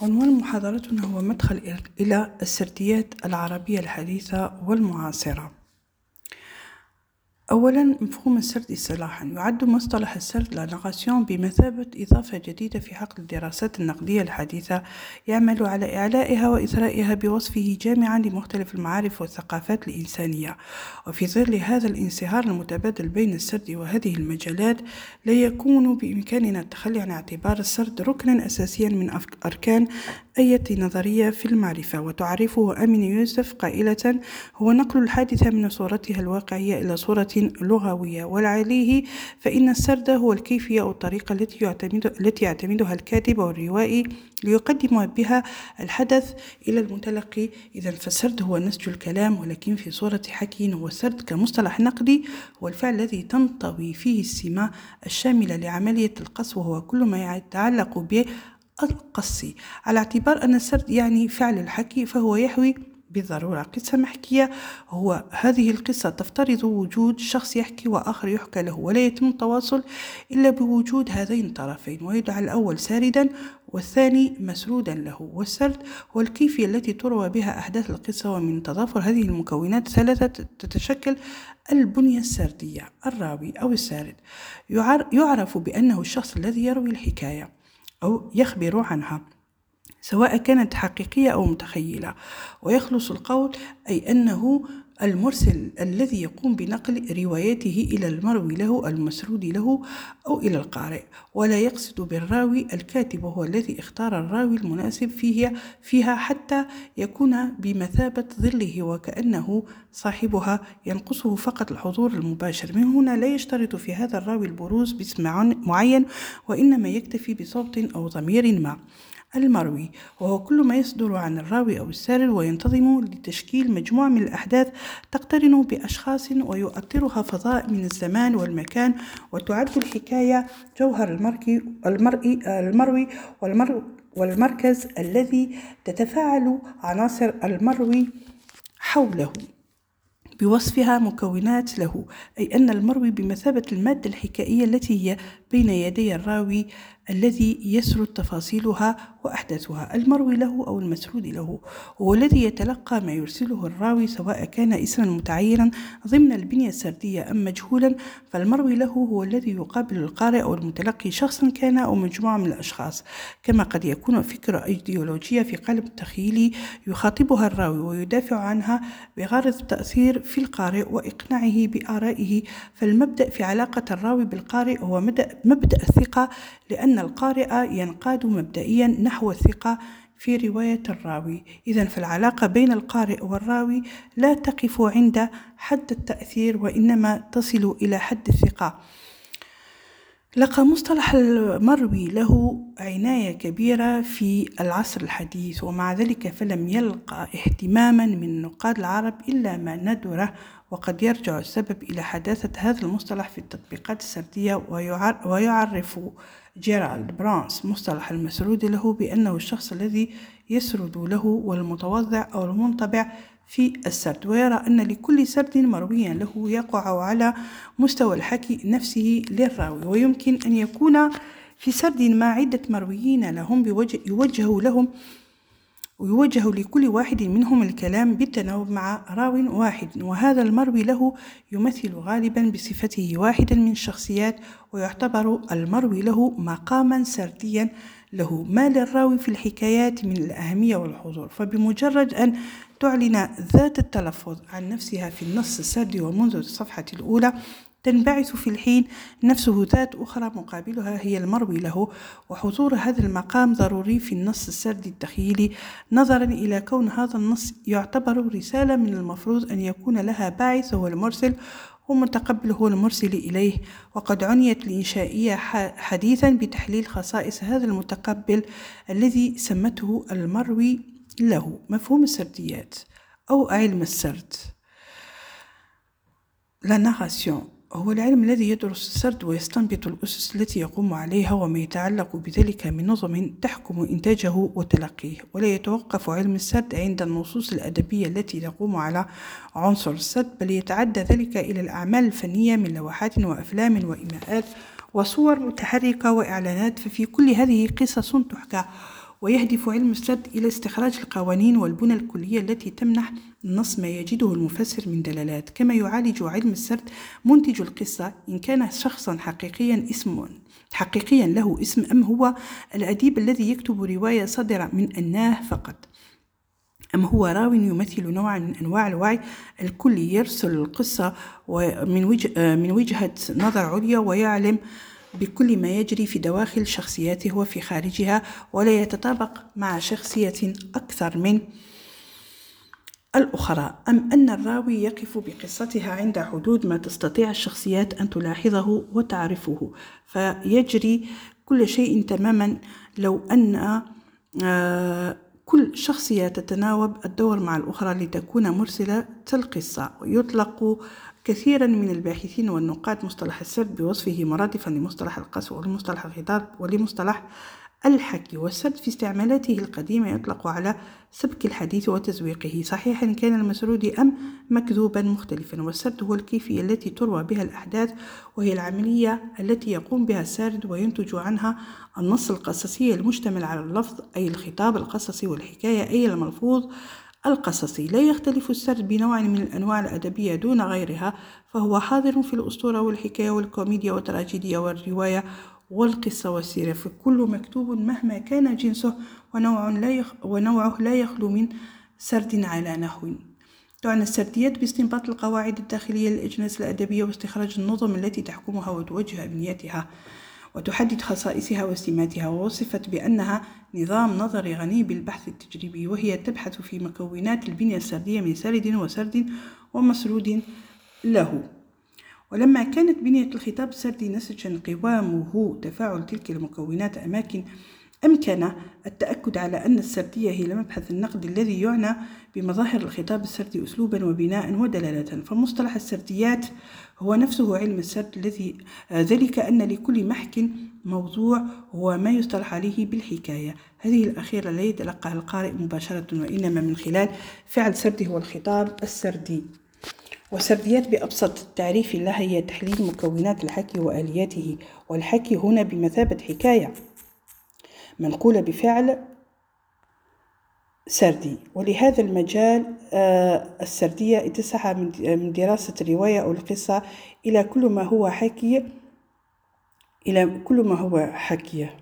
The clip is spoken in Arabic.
عنوان محاضرتنا هو مدخل إلى السرديات العربية الحديثة والمعاصرة. أولا، مفهوم السرد اصطلاحا: يعد مصطلح السرد لا نغاسيون بمثابة إضافة جديدة في حقل الدراسات النقدية الحديثة، يعمل على إعلائها وإثرائها بوصفه جامعا لمختلف المعارف والثقافات الإنسانية. وفي ظل هذا الانصهار المتبادل بين السرد وهذه المجالات، لا يكون بإمكاننا التخلي عن اعتبار السرد ركنا أساسيا من أركان أي نظرية في المعرفة. وتعرفه أمين يوسف قائلة: هو نقل الحادثة من صورتها الواقعية إلى صورة لغوية. ولعليه فإن السرد هو الكيفية أو الطريقة التي يعتمدها الكاتب أو الروائي ليقدم بها الحدث إلى المتلقي. إذن فالسرد هو نسج الكلام ولكن في صورة حكي. والسرد كمصطلح نقدي هو الفعل الذي تنطوي فيه السمة الشاملة لعملية القص، وهو كل ما يتعلق بالقص. على اعتبار أن السرد يعني فعل الحكي، فهو يحوي بالضرورة قصة محكية. هو هذه القصة تفترض وجود شخص يحكي وآخر يحكى له، ولا يتم التواصل إلا بوجود هذين الطرفين، ويدعى الأول ساردا والثاني مسرودا له. والسرد هو الكيفية التي تروى بها أحداث القصة، ومن تضافر هذه المكونات الثلاثة تتشكل البنية السردية. الراوي أو السارد يعرف بأنه الشخص الذي يروي الحكاية أو يخبر عنها، سواء كانت حقيقية أو متخيلة. ويخلص القول أي أنه المرسل الذي يقوم بنقل روايته إلى المروي له المسرود له أو إلى القارئ. ولا يقصد بالراوي الكاتب، وهو الذي اختار الراوي المناسب فيها حتى يكون بمثابة ظله، وكأنه صاحبها ينقصه فقط الحضور المباشر. من هنا لا يشترط في هذا الراوي البروز باسم معين، وإنما يكتفي بصوت أو ضمير ما. المروي وهو كل ما يصدر عن الراوي أو السارد، وينتظم لتشكيل مجموعة من الأحداث تقترن بأشخاص ويؤطرها فضاء من الزمان والمكان. وتعد الحكاية جوهر المروي والمركز الذي تتفاعل عناصر المروي حوله بوصفها مكونات له، أي أن المروي بمثابة المادة الحكائية التي هي بين يدي الراوي الذي يسرد تفاصيلها وأحداثها. المروي له أو المسرود له هو الذي يتلقى ما يرسله الراوي، سواء كان اسما متعينا ضمن البنية السردية أم مجهولا. فالمروي له هو الذي يقابل القارئ أو المتلقي شخصا كان أو مجموعة من الأشخاص، كما قد يكون فكرة أيديولوجية في قالب تخيلي يخاطبها الراوي ويدافع عنها بغرض التأثير في القارئ وإقناعه بآرائه. فالمبدأ في علاقة الراوي بالقارئ هو مبدأ الثقة، لأن القارئ ينقاد مبدئيا نحو الثقة في رواية الراوي. إذن فالعلاقة بين القارئ والراوي لا تقف عند حد التأثير، وإنما تصل إلى حد الثقة. لقى مصطلح المروي له عناية كبيرة في العصر الحديث، ومع ذلك فلم يلقى اهتماما من نقاد العرب إلا ما ندره. وقد يرجع السبب إلى حداثة هذا المصطلح في التطبيقات السردية. ويعرف جيرالد برانس مصطلح المسرود له بأنه الشخص الذي يسرد له والمتوضع أو المنطبع في السرد، ويرى أن لكل سرد مرويا له يقع على مستوى الحكي نفسه للراوي. ويمكن أن يكون في سرد ما عدة مرويين لهم ويوجه لكل واحد منهم الكلام بالتناوب مع راو واحد، وهذا المروي له يمثل غالبا بصفته واحدا من الشخصيات، ويعتبر المروي له مقاما سرديا له ما للراوي في الحكايات من الأهمية والحضور. فبمجرد أن تعلن ذات التلفظ عن نفسها في النص السردي ومنذ الصفحة الأولى، تنبعث في الحين نفسه ذات أخرى مقابلها هي المروي له. وحضور هذا المقام ضروري في النص السردي التخيلي، نظرا إلى كون هذا النص يعتبر رسالة من المفروض أن يكون لها باعث هو المرسل، ومتقبل هو المرسل إليه. وقد عنيت الإنشائية حديثا بتحليل خصائص هذا المتقبل الذي سمته المروي له. مفهوم السرديات أو علم السرد. لا نغاسيون هو العلم الذي يدرس السرد ويستنبط الأسس التي يقوم عليها وما يتعلق بذلك من نظم تحكم إنتاجه وتلقيه. ولا يتوقف علم السرد عند النصوص الأدبية التي تقوم على عنصر السرد، بل يتعدى ذلك إلى الأعمال الفنية من لوحات وأفلام وإيماءات وصور متحركة وإعلانات. ففي كل هذه قصص تحكى ويهدف علم السرد إلى استخراج القوانين والبنى الكلية التي تمنح النص ما يجده المفسر من دلالات. كما يعالج علم السرد منتج القصة إن كان شخصا حقيقيا له اسم، أم هو الأديب الذي يكتب رواية صادرة من الناه فقط، أم هو راوي يمثل نوعا من أنواع الوعي الكلي يرسل القصة من وجهة نظر عليا ويعلم بكل ما يجري في دواخل شخصياته وفي خارجها، ولا يتطابق مع شخصية أكثر من الأخرى، أم أن الراوي يقف بقصتها عند حدود ما تستطيع الشخصيات أن تلاحظه وتعرفه، فيجري كل شيء تماما لو أن كل شخصية تتناوب الدور مع الأخرى لتكون مرسلة القصة. ويطلق كثيرا من الباحثين والنقاد مصطلح السرد بوصفه مرادفا لمصطلح القص ولمصطلح الخطاب ولمصطلح الحكي. والسرد في استعمالاته القديمة يطلق على سبك الحديث وتزويقه، صحيحا كان المسرود أم مكذوبا مختلفا. والسرد هو الكيفية التي تروى بها الأحداث، وهي العملية التي يقوم بها السارد وينتج عنها النص القصصي المشتمل على اللفظ أي الخطاب القصصي، والحكاية أي الملفوظ القصصي. لا يختلف السرد بنوع من الأنواع الأدبية دون غيرها، فهو حاضر في الأسطورة والحكاية والكوميديا والتراجيديا والرواية والقصة والسيرة، فكل مكتوب مهما كان جنسه ونوعه لا يخلو من سرد على نحو. تعنى السرديات باستنباط القواعد الداخلية للأجناس الأدبية واستخراج النظم التي تحكمها وتوجه أبنيتها وتحدد خصائصها وسماتها، ووصفت بأنها نظام نظري غني بالبحث التجريبي، وهي تبحث في مكونات البنية السردية من سرد وسرد ومسرود له. ولما كانت بنية الخطاب السردي نسجا قوامه تفاعل تلك المكونات أمكن التأكد على أن السردية هي مبحث النقد الذي يعنى بمظاهر الخطاب السردي أسلوبا وبناء ودلالة. فمصطلح السرديات هو نفسه علم السرد، الذي ذلك أن لكل محك موضوع هو ما يصطلح عليه بالحكاية. هذه الأخيرة لا يتلقاها القارئ مباشرة، وإنما من خلال فعل سرده هو الخطاب السردي. والسرديات بأبسط تعريف لها هي تحليل مكونات الحكي وآلياته، والحكي هنا بمثابة حكاية منقولة بفعل سردي. ولهذا المجال السردية اتسع من دراسة الرواية أو القصة إلى كل ما هو حكي